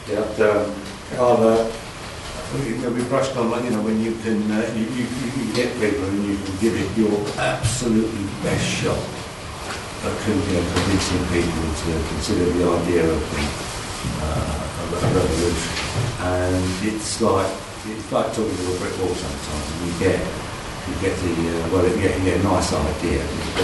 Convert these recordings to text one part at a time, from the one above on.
We brushed on, like, when you can you get people and you can give it your absolutely best shot at convincing people to consider the idea of a revolution. And it's like talking to a brick wall sometimes, and you get a nice idea,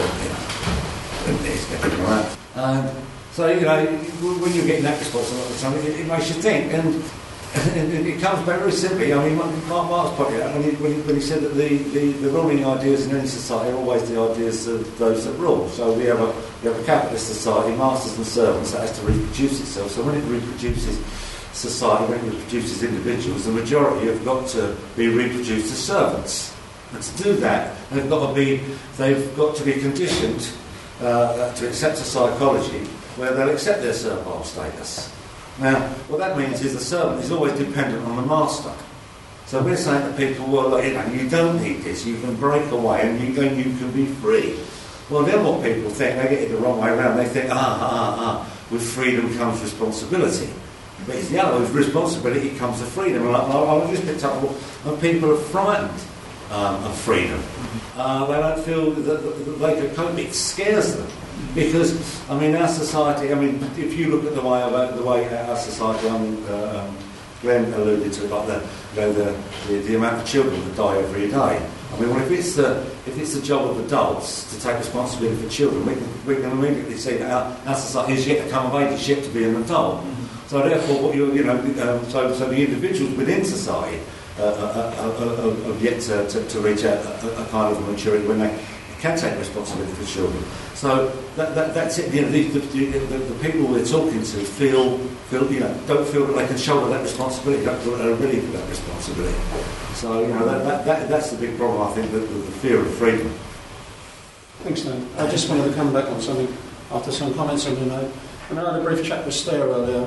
and it's getting around. So, when you're getting that response a lot of the time, it makes you think, and it comes back very simply. I mean, Marx pointed out when he said that the ruling ideas in any society are always the ideas of those that rule. So we have a capitalist society, masters and servants, that has to reproduce itself. So when it reproduces society, when it reproduces individuals, the majority have got to be reproduced as servants. And to do that, they've got to be conditioned to accept a psychology where they'll accept their servile status. Now, what that means is the servant is always dependent on the master. So we're saying to people, well, you don't need this, you can break away and you can be free. Well, then what people think, they get it the wrong way around. They think, with freedom comes responsibility. But it's the other, with responsibility comes the freedom. And I just picked up when people are frightened of freedom. They don't feel that they could cope. It scares them. Because, our society, if you look at the way our society, Glenn alluded to, like the amount of children that die every day. If it's the job of adults to take responsibility for children, we can immediately see that our society is yet to come of age, it's yet to be an adult. Mm-hmm. So therefore, so the individuals within society have yet to reach a kind of maturity when they can take responsibility for children. So that's it. The people we're talking to feel don't feel that they can shoulder that responsibility, don't feel that they're ready for that responsibility. So that's the big problem, I think, the fear of freedom. Thanks, Lynn. I just wanted to come back on something after some comments on I had a brief chat with Stair earlier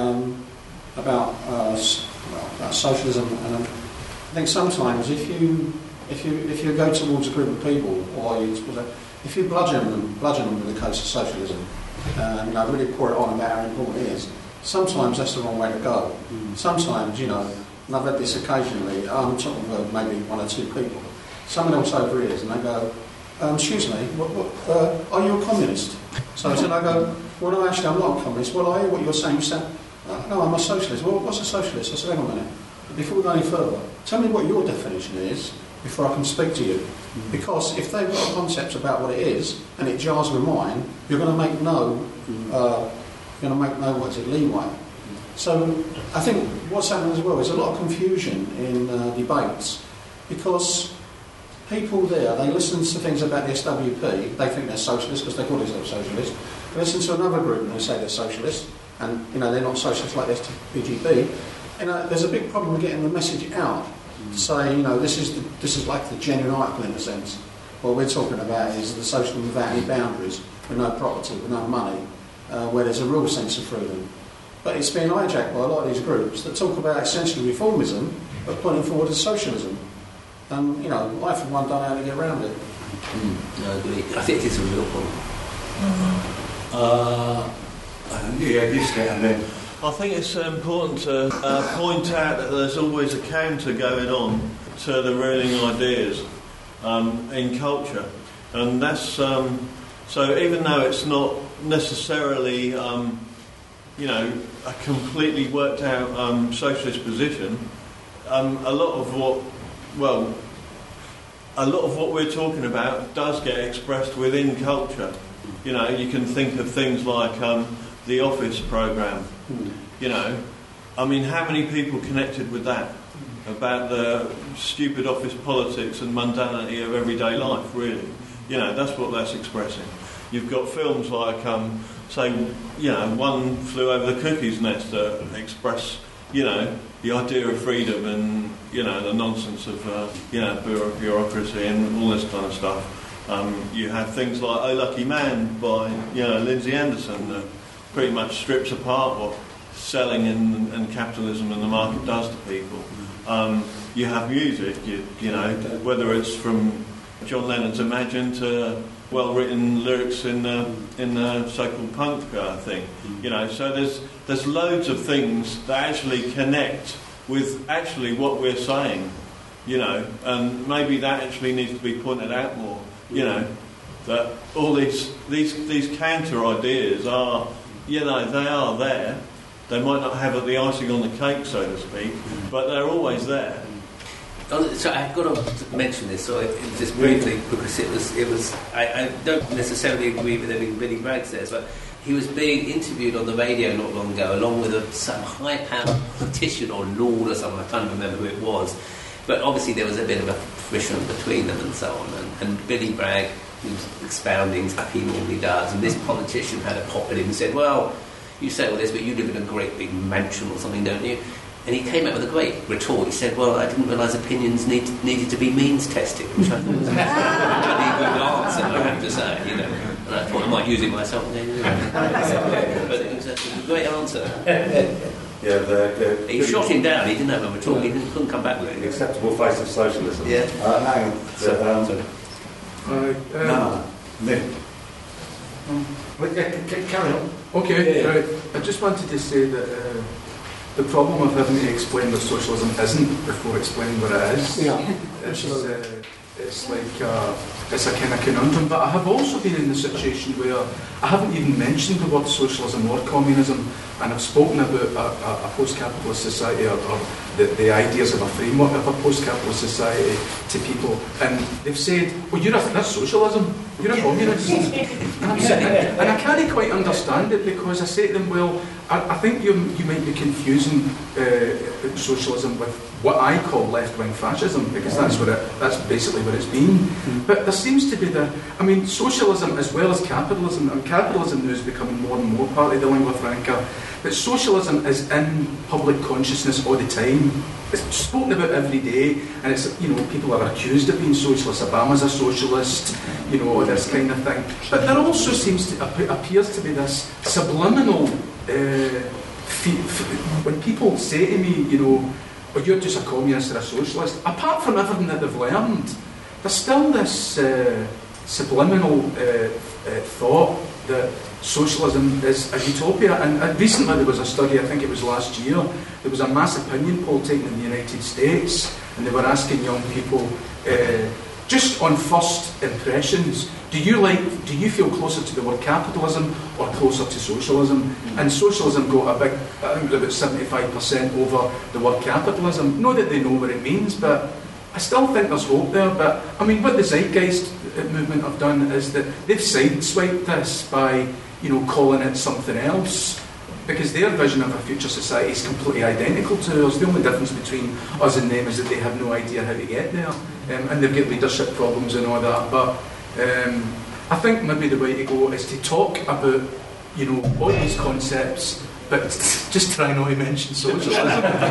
about socialism, and I think sometimes if you go towards a group of people, or if you bludgeon them with the case of socialism, really pour it on about how important it is, sometimes that's the wrong way to go. Sometimes, and I've had this occasionally, I'm talking with maybe one or two people, someone else overhears and they go, excuse me, are you a communist? So I go, well, no, actually I'm not a communist. Well, I hear what you're saying. You said, no, I'm a socialist. Well, what's a socialist? I said, hang on a minute. Before we go any further, tell me what your definition is before I can speak to you. Because if they've got a concept about what it is and it jars with mine, you're going to make no leeway. So I think what's happening as well is a lot of confusion in debates, because people there, they listen to things about the SWP, they think they're socialist because they call themselves socialist. They listen to another group and they say they're socialist, and they're not socialist like the SPGB. There's a big problem with getting the message out. To say, this is like the genuine article in a sense. What we're talking about is the socialism without any boundaries, with no property, with no money, where there's a real sense of freedom. But it's been hijacked by a lot of these groups that talk about essentially reformism, but pointing forward as socialism. And, I for one don't know how to get around it. I agree. I think it's a real problem. I think it's important to point out that there's always a counter going on to the ruling ideas in culture. And that's... so even though it's not necessarily, a completely worked out socialist position, a lot of what we're talking about does get expressed within culture. You can think of things like the Office programme. How many people connected with that? About the stupid office politics and mundanity of everyday life, really. That's what that's expressing. You've got films like, One Flew Over the Cuckoo's Nest that express, the idea of freedom and, the nonsense of, bureaucracy and all this kind of stuff. You have things like Oh Lucky Man by, Lindsay Anderson that pretty much strips apart what selling and capitalism and the market does to people. You have music, whether it's from John Lennon's imagined well-written lyrics in the so-called punk thing. So there's loads of things that actually connect with actually what we're saying. And maybe that actually needs to be pointed out more. That all these counter ideas are, they are there. They might not have the icing on the cake, so to speak, but they're always there. So I've got to mention this, just briefly, because it was. I don't necessarily agree with everything Billy Bragg says, but he was being interviewed on the radio not long ago, along with some high-powered politician or lord or something. I can't remember who it was, but obviously there was a bit of a friction between them and so on. And Billy Bragg, he was expounding like he normally does, and this politician had a pop at him and said, "Well, you say all this, but you live in a great big mansion or something, don't you?" And he came out with a great retort. He said, "Well, I didn't realise opinions needed to be means tested," which I thought was a really good answer, I have to say, And I thought I might use it myself. But it was a great answer. He shot him down. He didn't have a retort. He couldn't come back with it. The acceptable face of socialism. Yeah. Hang on. Carry on. Okay, right. I just wanted to say that the problem of having to explain what socialism isn't before explaining what it is. It's like it's a kind of conundrum. But I have also been in the situation where I haven't even mentioned the word socialism or communism, and I've spoken about a post-capitalist society or the ideas of a framework of a post-capitalist society to people, and they've said, "Well, that's socialism. You're a communist." And I can't quite understand it, because I say to them, "Well, I think you might be confusing socialism with what I call left-wing fascism, because that's basically what it's been." But there seems to be socialism as well as capitalism, and capitalism now is becoming more and more part of the lingua franca, but socialism is in public consciousness all the time. It's spoken about every day, and it's people are accused of being socialist. Obama's a socialist, this kind of thing. But there also appears to be this subliminal. When people say to me, "Oh, you're just a communist or a socialist," apart from everything that they've learned, there's still this subliminal thought that socialism is a utopia. And recently there was a study, I think it was last year, there was a mass opinion poll taken in the United States, and they were asking young people, just on first impressions, do you feel closer to the word capitalism or closer to socialism? And socialism got I think it was about 75% over the word capitalism. Not that they know what it means, but I still think there's hope there. But what the Zeitgeist movement have done is that they've sideswiped this by calling it something else, because their vision of a future society is completely identical to ours. The only difference between us and them is that they have no idea how to get there, and they've got leadership problems and all that. But I think maybe the way to go is to talk about all these concepts, but just try not to mention socialism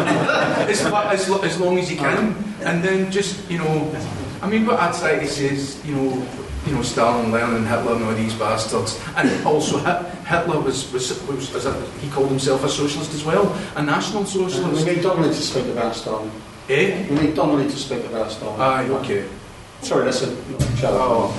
as long as you can, and then just what I try to say is Stalin, Lenin, Hitler, and all these bastards, and also Hitler was he called himself a socialist as well, a national socialist. We need Donnelly to speak about Stalin. Eh? We need Donnelly to speak about Stalin. Aye, okay. Sorry, that's a show.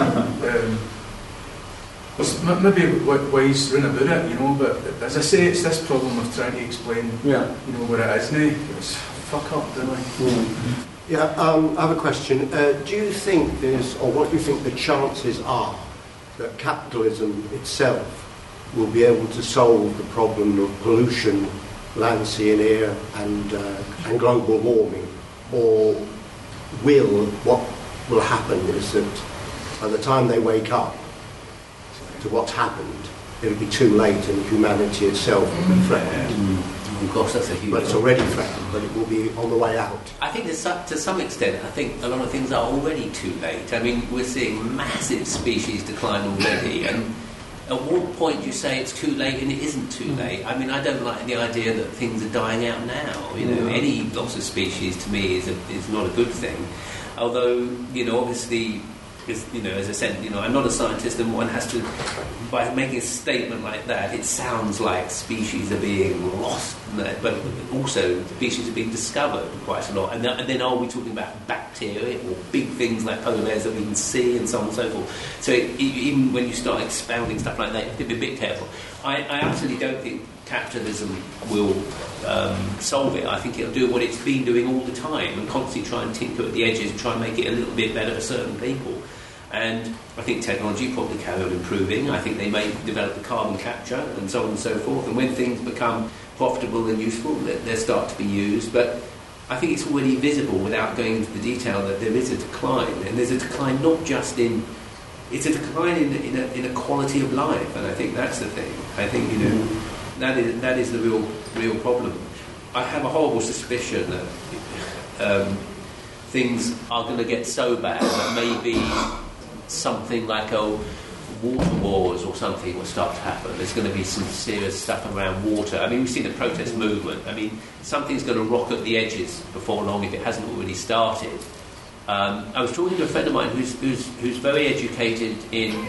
There's maybe ways round about it, but as I say, it's this problem of trying to explain, what it is now. It's fuck up, don't I? Yeah, I have a question. Do you think what do you think the chances are that capitalism itself will be able to solve the problem of pollution, land, sea and air, and global warming? Or what will happen is that by the time they wake up to what's happened, it'll be too late and humanity itself will be threatened? Of course, that's a huge... But it's already threatened, but it will be on the way out. I think to some extent, I think a lot of things are already too late. We're seeing massive species decline already, and at what point do you say it's too late and it isn't too late? I don't like the idea that things are dying out now. Any loss of species to me is not a good thing. Although, obviously, Because, as I said, I'm not a scientist, and one has to, by making a statement like that, it sounds like species are being lost, but also species are being discovered quite a lot. And then are we talking about bacteria or big things like polar bears that we can see and so on and so forth? So even when you start expounding stuff like that, you have to be a bit careful. I absolutely don't think capitalism will solve it. I think it'll do what it's been doing all the time and constantly try and tinker at the edges and try and make it a little bit better for certain people. And I think technology probably carry on improving. I think they may develop the carbon capture and so on and so forth. And when things become profitable and useful, they'll start to be used. But I think it's already visible, without going into the detail, that there is a decline. And there's a decline not just in... It's a decline in a quality of life. And I think that's the thing. I think, that is the real problem. I have a horrible suspicion that things are going to get so bad that maybe something like water wars or something will start to happen. There's going to be some serious stuff around water. I mean, we've seen the protest movement. I mean, something's going to rock at the edges before long if it hasn't already started. I was talking to a friend of mine who's very educated in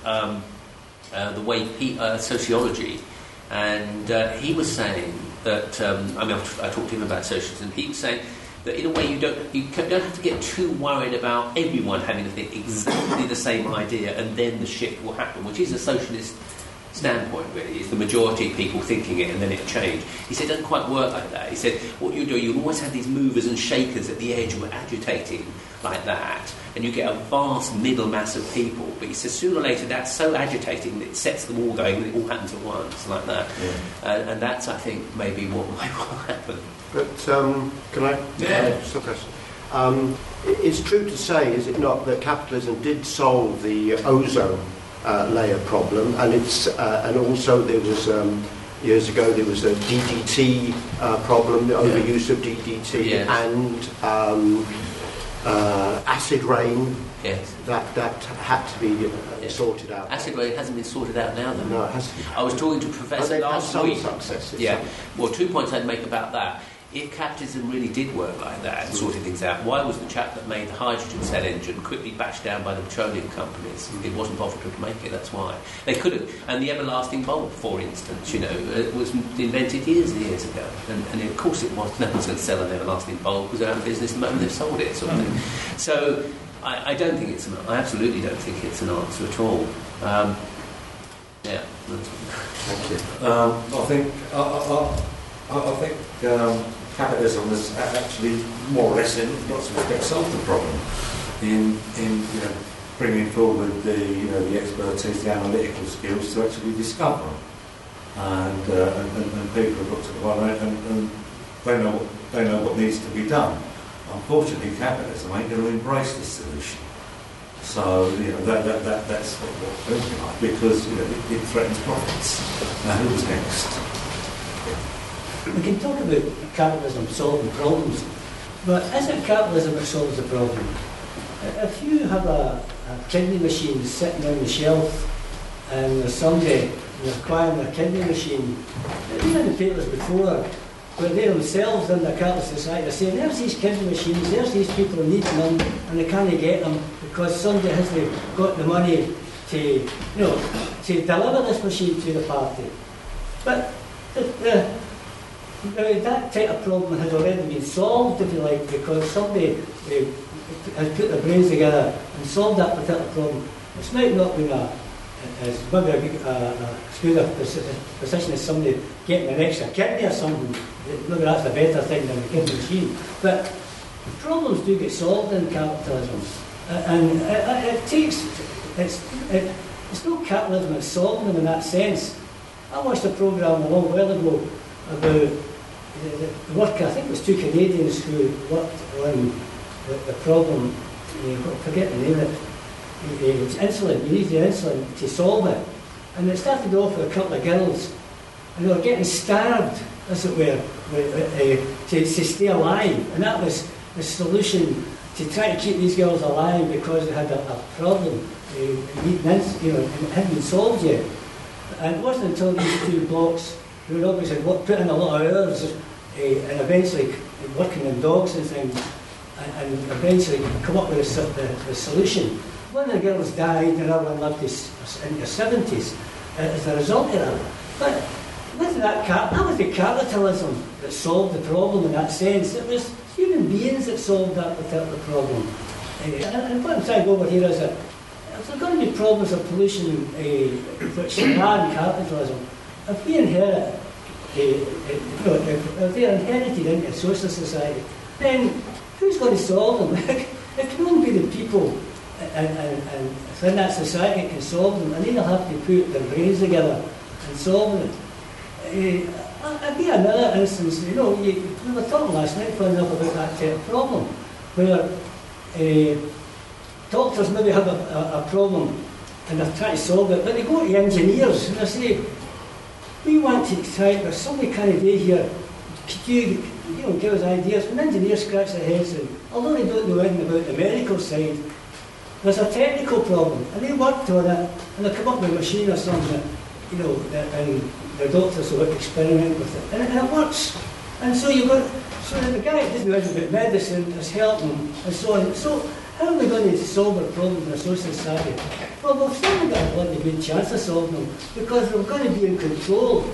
the way sociology, and he was saying that I talked to him about socialism. He was saying that in a way you don't have to get too worried about everyone having to think exactly the same idea and then the shift will happen, which is a socialist standpoint, really. It's the majority of people thinking it and then it changed. He said it doesn't quite work like that. He said what you do, you always have these movers and shakers at the edge who are agitating like that, and you get a vast middle mass of people. But he says sooner or later that's so agitating that it sets them all going and it all happens at once, like that. Yeah. And that's, I think, maybe what might happen. But can I? Yeah. It's true to say, is it not, that capitalism did solve the ozone layer problem, and and also there was years ago there was a DDT problem, the overuse of DDT, and acid rain. Yes. That had to be sorted out. Acid rain hasn't been sorted out now, though. No, it hasn't. I was talking to a professor last week. Successes. Yeah. Well, 2 points I'd make about that. If capitalism really did work like that and sorted things out, why was the chap that made the hydrogen cell engine quickly bashed down by the petroleum companies? It wasn't profitable to make it, that's why. They could have. And the everlasting bulb, for instance, was invented years and years ago. And of course it was. No one's going to sell an everlasting bulb because they're out of business the moment they've sold it, sort of thing. So I don't think I absolutely don't think it's an answer at all. Thank you. I think capitalism has actually more or less in lots of respects solved the problem in bringing forward the expertise, the analytical skills to actually discover, and people have looked at the one and they know what needs to be done. Unfortunately, capitalism ain't going to embrace this solution. So that's what we're looking like, because it threatens profits. Now, who's next? We can talk about capitalism solving problems, but isn't capitalism that solves the problem? If you have a kidney machine sitting on the shelf and there's somebody acquiring a kidney machine, they've been in the papers before, but they themselves in the capitalist society are saying there's these kidney machines, there's these people who need them and they can't get them because somebody hasn't got the money to deliver this machine to the party. But that type of problem has already been solved, if you like, because somebody has put their brains together and solved that particular problem. It's might not been as good a position as somebody getting an extra kidney or something. Maybe that's a better thing than a kidney machine. But problems do get solved in capitalism, and it's no capitalism that's solving them in that sense. I watched a programme a long while ago about the work, I think it was two Canadians who worked on the problem, I forget the name of it, it's insulin, you need the insulin to solve it. And it started off with a couple of girls, and they were getting starved, as it were, to stay alive. And that was the solution, to try to keep these girls alive because they had a problem. It hadn't been solved yet. And it wasn't until these two blokes who had obviously put in a lot of hours and eventually working on dogs and things, and eventually come up with the solution. one of the girls died and another one lived in their 70s as a result of that. But with that was the capitalism that solved the problem in that sense. It was human beings that solved that particular problem. And what I'm trying to go over here is that if there are going to be problems of pollution which are in capitalism, if we inherit, if they're inherited into a socialist society, then who's going to solve them? It can only be the people and within that society that can solve them, and they'll have to put their brains together and solve it. I'll give another instance. We were talking last night, funny enough, about that type of problem, where doctors maybe have a problem and they're trying to solve it, but they go to engineers and they say, we want to try, there's something kind of day here, could you give us ideas? When engineers scratch their heads and although they don't know anything about the medical side, there's a technical problem and they worked on it and they come up with a machine or something and the doctors will experiment with it and it works. And so the guy that doesn't know anything about medicine is helping and so on. So how are we going to solve our problems in a social society? Well, we've still got a bloody good chance of solving them because we're going to be in control.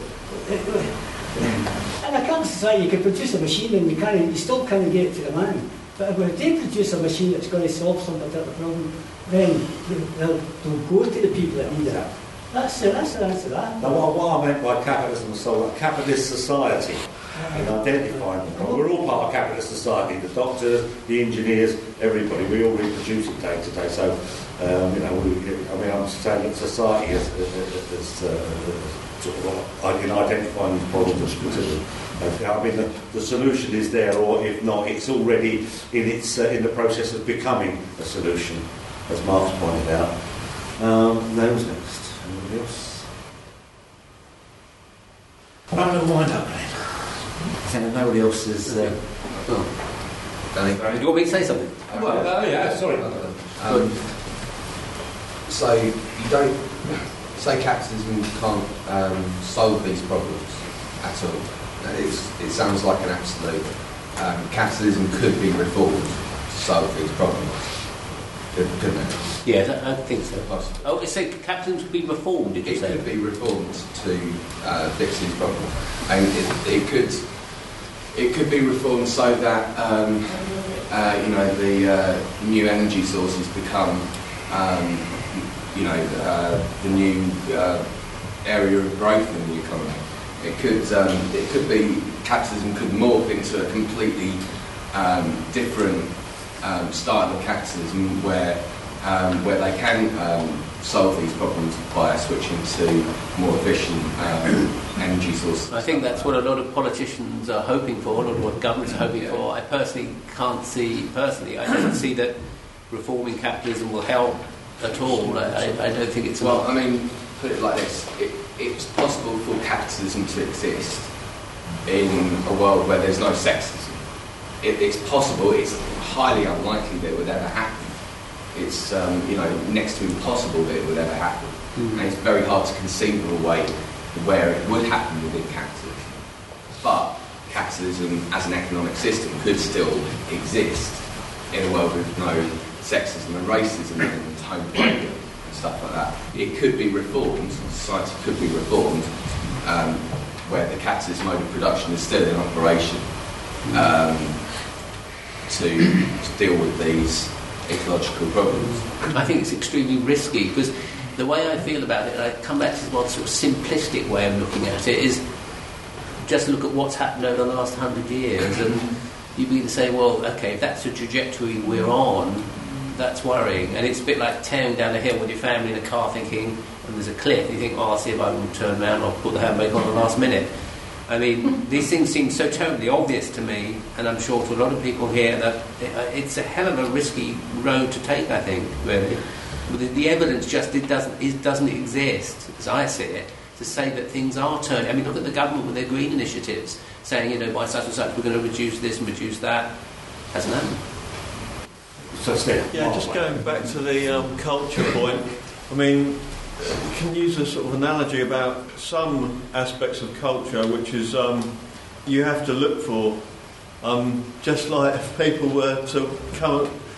In a capitalist society, you can produce a machine and you still can't get it to the man. But if they produce a machine that's going to solve some particular problem, then they'll go to the people that need it. That's the answer to that. Now, what I meant by capitalism was a capitalist society. And identifying them. Well, we're all part of capitalist society, the doctors, the engineers, everybody. We all reproduce it day to day. So, I'm saying that society is in identifying these problems. The solution is there, or if not, it's already in the process of becoming a solution, as Mark's pointed out. Who's next? Anybody else? I'm going to wind up then. I think nobody else is. Danny, do you want me to say something? Yeah, sorry. So you don't say capitalism can't solve these problems at all. It sounds like an absolute. Capitalism could be reformed to solve these problems, couldn't it? Yeah, I think so. Oh, so capitalism could be reformed, did you say? It could be reformed to fix these problems, and it could be reformed so that the new energy sources become the new area of growth in the economy. It could be capitalism could morph into a completely different style of capitalism where they can solve these problems by switching to more efficient energy sources. I think that's what a lot of politicians are hoping for, a lot of what governments are hoping for. I personally can't see, I don't see that reforming capitalism will help at all. I don't think it's... Well, I mean, put it like this, it's possible for capitalism to exist in a world where there's no sexism. It's possible, it's highly unlikely that it would ever happen. It's next to impossible that it would ever happen. And it's very hard to conceive of a way where it would happen within capitalism. But capitalism as an economic system could still exist in a world with no sexism and racism and homophobia and stuff like that. It could be reformed, society could be reformed, where the capitalist mode of production is still in operation to deal with these ecological problems. I think it's extremely risky because the way I feel about it, and I come back to one sort of simplistic way of looking at it, is just look at what's happened over the last 100 years and you begin to say, well, okay, if that's the trajectory we're on, that's worrying. And it's a bit like tearing down a hill with your family in a car thinking, and there's a cliff, and you think, oh, I'll see if I can turn around or put the handbrake on the last minute. I mean, these things seem so terribly obvious to me, and I'm sure to a lot of people here, that it's a hell of a risky road to take, I think, really. The evidence just doesn't exist, as I see it, to say that things are turning. I mean, look at the government with their green initiatives, saying, by such and such we're going to reduce this and reduce that. Hasn't happened. So, Steve. Yeah, just going back to the culture point, I mean, you can use a sort of analogy about some aspects of culture, which is you have to look for, just like if people were to come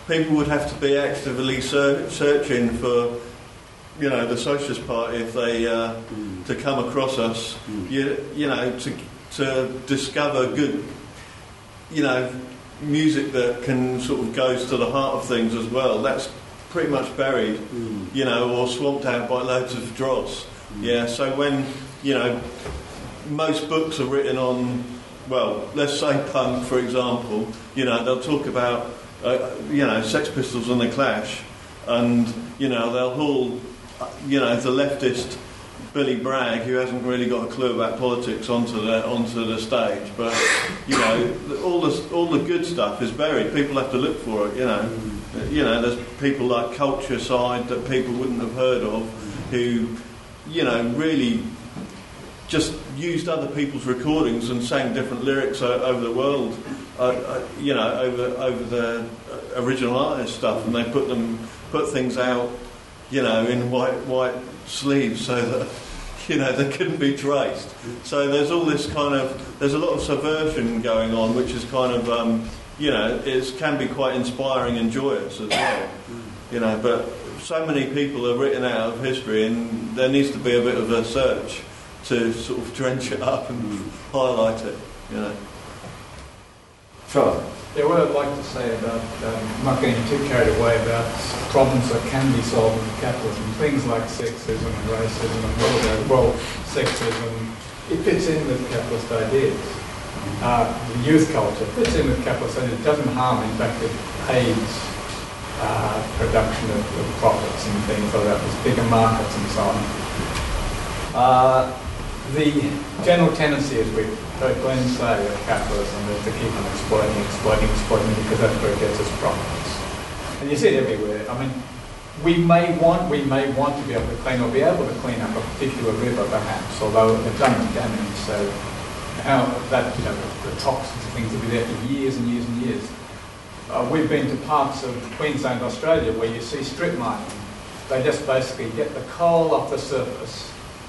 people would have to be actively searching for, you know, the Socialist Party if they to come across us, you know, to discover good, you know, music that can sort of goes to the heart of things as well. That's pretty much buried, you know, or swamped out by loads of dross. Yeah, so when, you know, most books are written on, well, let's say punk, for example, you know, they'll talk about, you know, Sex Pistols and the Clash, and, you know, they'll haul, you know, the leftist Billy Bragg, who hasn't really got a clue about politics, onto the stage. But, you know, all the good stuff is buried. People have to look for it, you know. You know, there's people like Culture Side that people wouldn't have heard of, who, you know, really just used other people's recordings and sang different lyrics over the world, you know, over the original artist stuff, and they put things out, you know, in white sleeves so that, you know, they couldn't be traced. So there's all this kind of, there's a lot of subversion going on, which is kind of, you know, it can be quite inspiring and joyous as well, you know. But so many people are written out of history, and there needs to be a bit of a search to sort of drench it up and highlight it, you know. Sure. Yeah, what I'd like to say about not getting too carried away about problems that can be solved with capitalism, things like sexism and racism and well, sexism, it fits in with capitalist ideas. The youth culture fits in with capitalist ideas. It doesn't harm, in fact, it aids production of profits and things like that. There's bigger markets and so on. The general tendency, as we've heard Glenn say, of capitalism is to keep on exploiting, because that's where it gets its profits. And you see it everywhere. I mean, we may want to be able to clean, or be able to clean up a particular river, perhaps, although they've done the damage. So how that, you know, the toxins and things will be there for years and years and years. We've been to parts of Queensland, Australia, where you see strip mining. They just basically get the coal off the surface.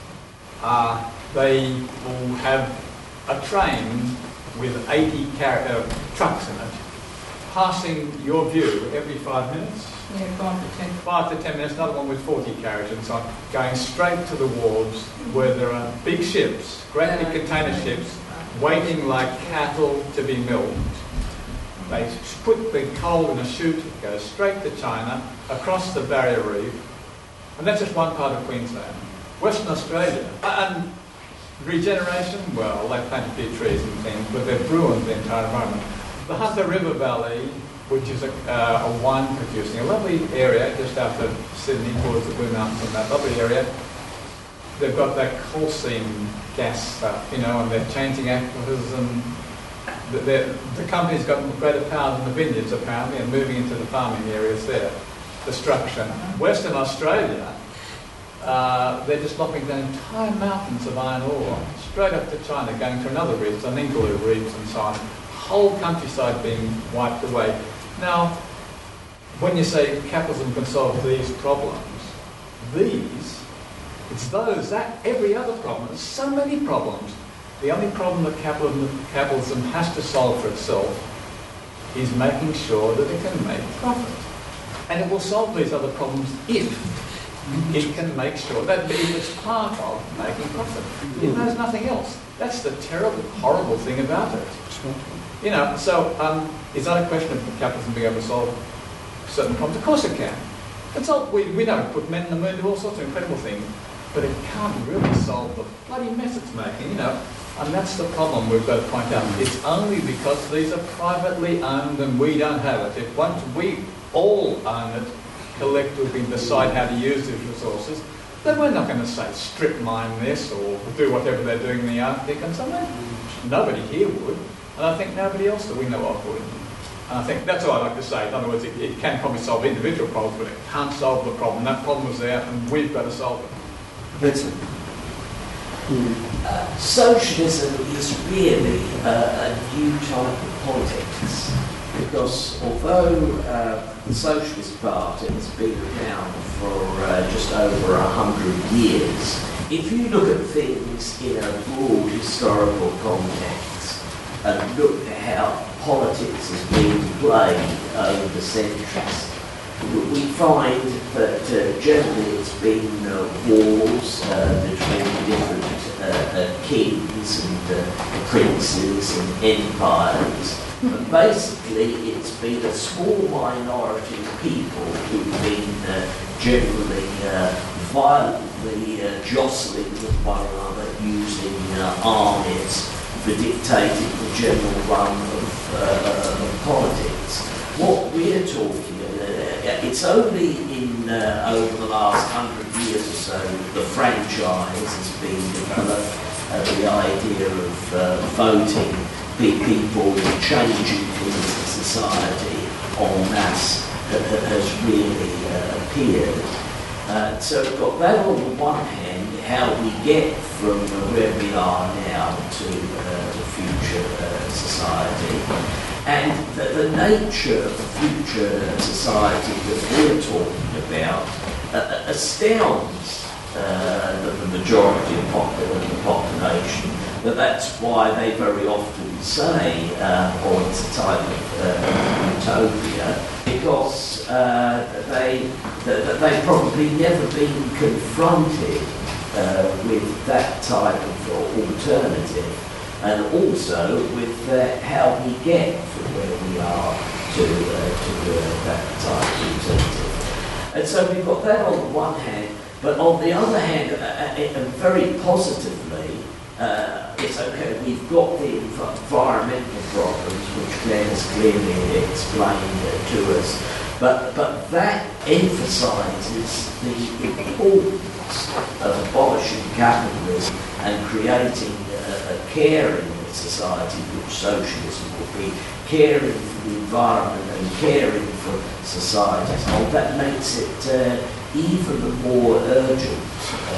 They will have a train with 80 trucks in it, passing your view every 5 minutes. Yeah, 5 to 10 minutes, another one with 40 carriages and so on, going straight to the wharves where there are big ships, great big container ships, waiting like cattle to be milled. They put the coal in a chute, it goes straight to China, across the Barrier Reef, and that's just one part of Queensland. Western Australia, and regeneration, well, they plant a few trees and things, but they've ruined the entire environment. The Hunter River Valley, which is a wine producing, a lovely area just after Sydney towards the Blue Mountains, and that lovely area, they've got that coal seam gas stuff, you know, and they're changing aquifers, and the company's got greater power than the vineyards apparently, and moving into the farming areas there. Destruction. Western Australia, they're just lopping down entire mountains of iron ore straight up to China, going to another reefs, the Ningaloo reefs and so on. Whole countryside being wiped away. Now, when you say capitalism can solve these problems, it's those, that, every other problem. There's so many problems. The only problem that capitalism has to solve for itself is making sure that it can make profit. And it will solve these other problems if it can make sure that it's part of making profit. It knows nothing else. That's the terrible, horrible thing about it. You know, so is that a question of capitalism being able to solve certain problems? Of course it can. It's all, we know it put men in the moon, do all sorts of incredible things, but it can't really solve the bloody mess it's making, you know. And that's the problem we've got to point out. It's only because these are privately owned and we don't have it. If once we all own it, collectively decide how to use these resources, then we're not going to say strip mine this or do whatever they're doing in the Arctic and so on. Nobody here would, and I think nobody else that we know of would. And I think that's what I like to say. In other words, it can probably solve individual problems, but it can't solve the problem. That problem is there, and we've got to solve it. Vincent. Socialism is really a new type of politics, because although the Socialist Party has been around for just over 100 years, if you look at things in a broad historical context, and look at how politics has been played over the centuries, we find that generally it's been wars between different kings and princes and empires. And basically it's been a small minority of people who've been generally violently jostling with one another, using armies for dictating the general run of politics. What we're talking it's only in over the last 100 years or so the franchise has been developed, the idea of voting people changing things in society en masse has really appeared. So we've got that on the one hand, how we get from where we are now to the future society. And the nature of the future society that we're talking about astounds the majority of the population. But that's why they very often say, it's a type of utopia, because they've probably never been confronted with that type of alternative. And also with how we get from where we are to that type of alternative. And so we've got that on the one hand, but on the other hand, and very positively, it's okay, we've got the environmental problems, which Glenn has clearly explained to us, but that emphasises the importance of abolishing capitalism and creating a caring society, which socialism will be, caring for the environment and caring for society. So that makes it even more urgent.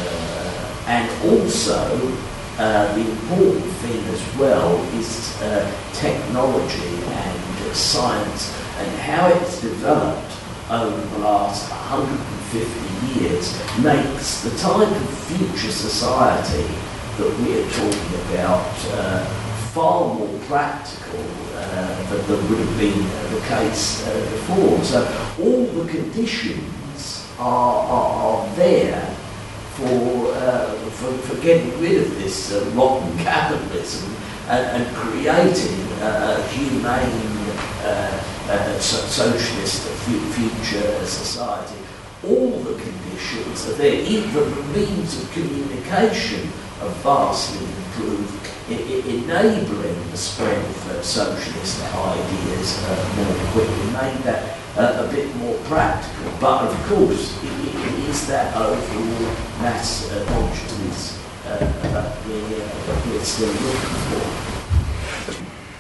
And also, the important thing as well is technology and science and how it's developed over the last 150 years makes the type of future society that we're talking about far more practical than would have been the case before. So all the conditions are there for getting rid of this rotten capitalism and creating a humane socialist future society. All the conditions are there, even the means of communication are vastly improved, enabling the spread of socialist ideas more quickly, made that a bit more practical. But of course, it is that overall mass consciousness that we're still looking for.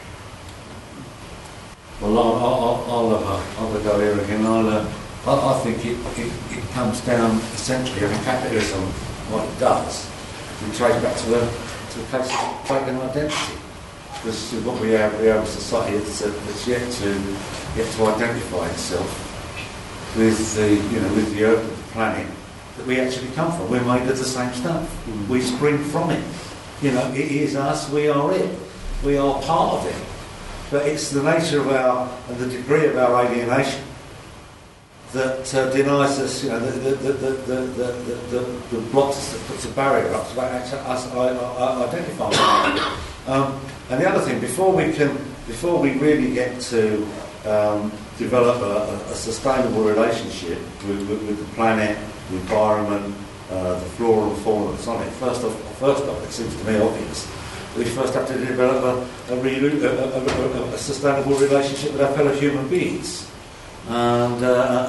Well, I'll have a go here again. I think it comes down essentially, capitalism, what it does, we trace back to the case of pagan identity. Because what we have a society that's yet to identify itself with the earth and the planet that we actually come from. We're made of the same stuff. We spring from it. It is us, we are it. We are part of it. But it's the nature of and the degree of our alienation that denies us, the blocks us, that puts a barrier up to us identifying. And the other thing, before we really get to develop a sustainable relationship with the planet, the environment, the flora and fauna that's on it, first off, it seems to me obvious, we first have to develop a sustainable relationship with our fellow human beings. And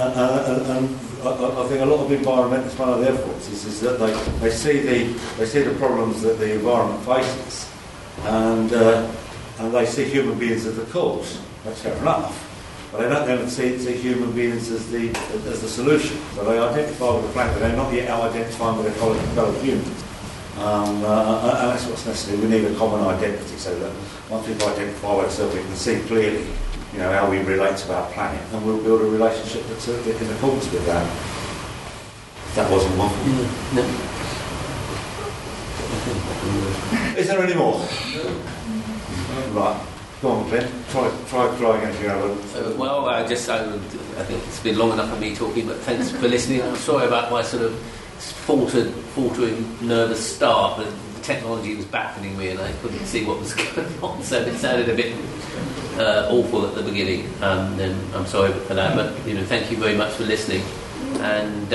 I think a lot of environmentalists, one of their faults is that they see the problems that the environment faces, and they see human beings as the cause. That's fair enough, but they don't then see human beings as the solution. So they identify with the planet, but they're not yet identifying with their fellow humans. And that's what's necessary. We need a common identity, so that once we've identified ourselves, we can see clearly how we relate to our planet, and we'll build a relationship that's in accordance with that. That wasn't one. No. Is there any more? Right. Go on, Glenn. Try again if you have Well, I think it's been long enough for me talking, but thanks for listening. I'm sorry about my sort of faltering, nervous start, but the technology was baffling me and I couldn't see what was going on, so it sounded a bit awful at the beginning, and I'm sorry for that, but thank you very much for listening. And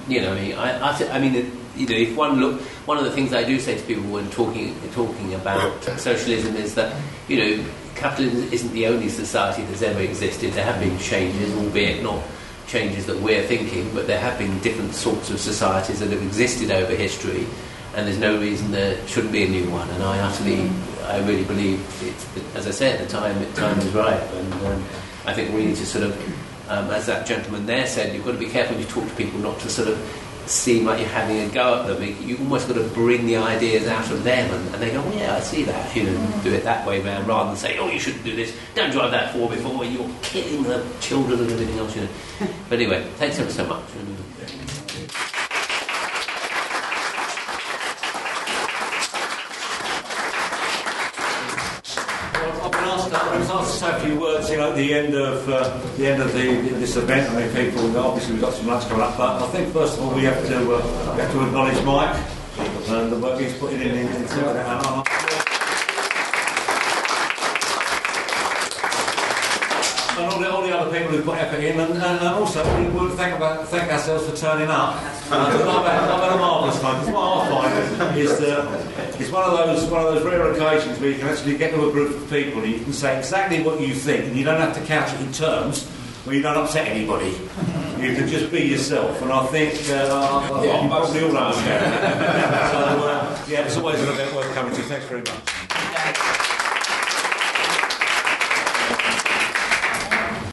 if one look, one of the things I do say to people when talking about socialism is that capitalism isn't the only society that's ever existed. There have been changes, albeit not changes that we're thinking, but there have been different sorts of societies that have existed over history, and there's no reason there shouldn't be a new one. And I really believe it's, as I said, the time is right, and I think we need to sort of, as that gentleman there said, you've got to be careful when you talk to people not to sort of seem like you're having a go at them. You've almost got to bring the ideas out of them, and they go, well, yeah, I see that. Do it that way, man, rather than say, oh, you shouldn't do this. Don't drive that 4x4. You're killing the children and everything else. But anyway, thanks ever so much. I was asked to say a few words, at the end of this event. I mean, people, obviously we've got some lunch coming up, but I think first of all we have to acknowledge Mike and the work he's putting in that. And all the other people who put effort in, and also we will thank ourselves for turning up. I've had a marvellous time. Because what I find is that it's one of those rare occasions where you can actually get to a group of people and you can say exactly what you think, and you don't have to couch it in terms where you don't upset anybody. You can just be yourself, and I think you probably all understand that. So it's always an event worth coming to. Thanks very much.